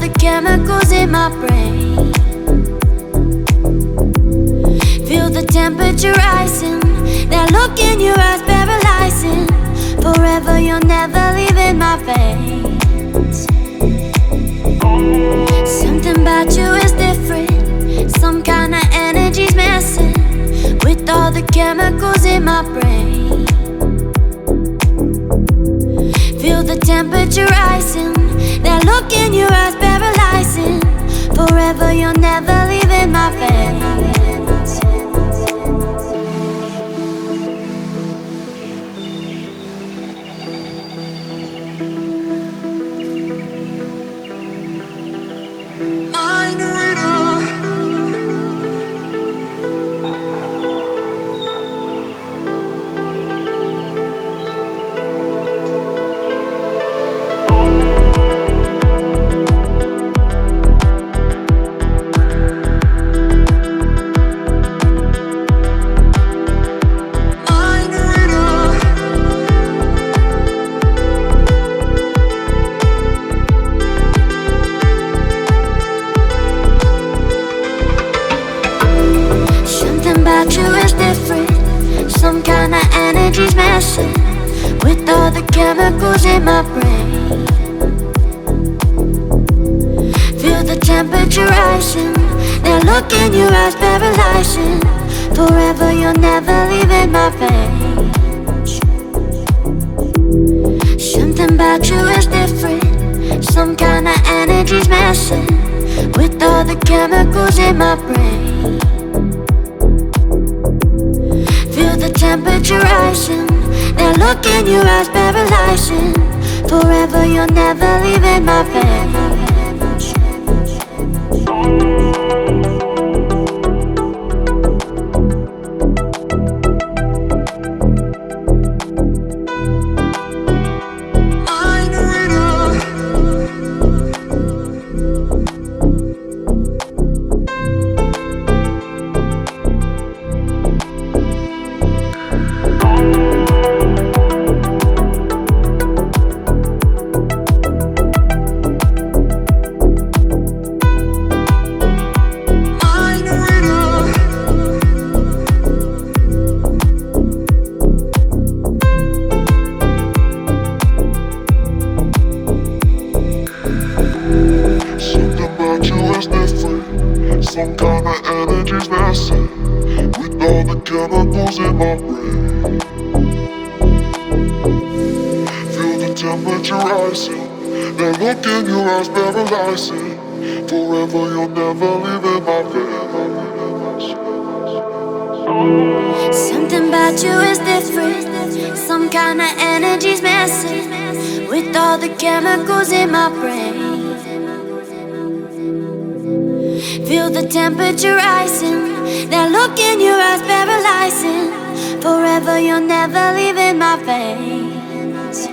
the chemicals in my brain. Feel the temperature rising. That look in your eyes paralyzing. Forever you'll never leave in my veins. Something about you is different. Some kind of energy's messing with all the chemicals in my brain. Feel the temperature rising. That look in your eyes paralyzing. Forever you'll never leave in my veins. With all the chemicals in my brain. Feel the temperature rising. That look in your eyes paralyzing. Forever you'll never leave in my veins. Something about you is different. Some kind of energy's messing with all the chemicals in my brain. Feel the temperature rising. That look in your eyes paralyzing. Forever you'll never leave in my veins. Some kind of energy's messing with all the chemicals in my brain. Feel the temperature rising. That look in your eyes paralyzing. Forever you'll never leave in my veins. Something about you is different. Some kind of energy's messing with all the chemicals in my brain. Feel the temperature rising. That look in your eyes paralyzing. Forever you'll never leave in my veins.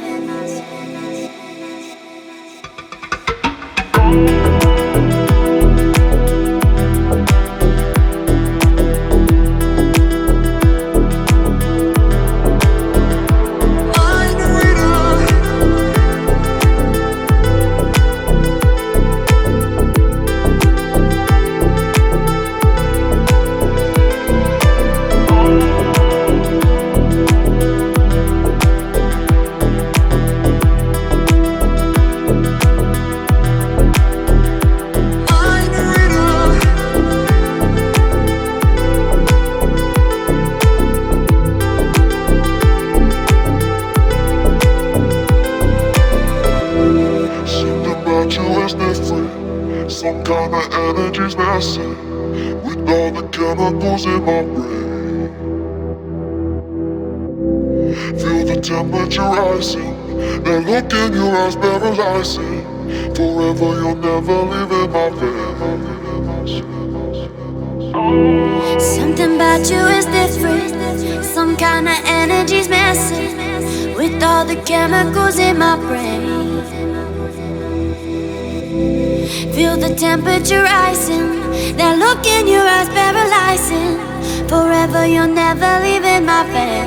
Some kind of energy's messing with all the chemicals in my brain. Feel the temperature rising. That look in your eyes paralyzing. Forever you'll never leave in my veins. Something about you is different. Some kind of energy's messing with all the chemicals in my brain. Feel the temperature rising. That look in your eyes paralyzing. Forever you'll never leave in my veins.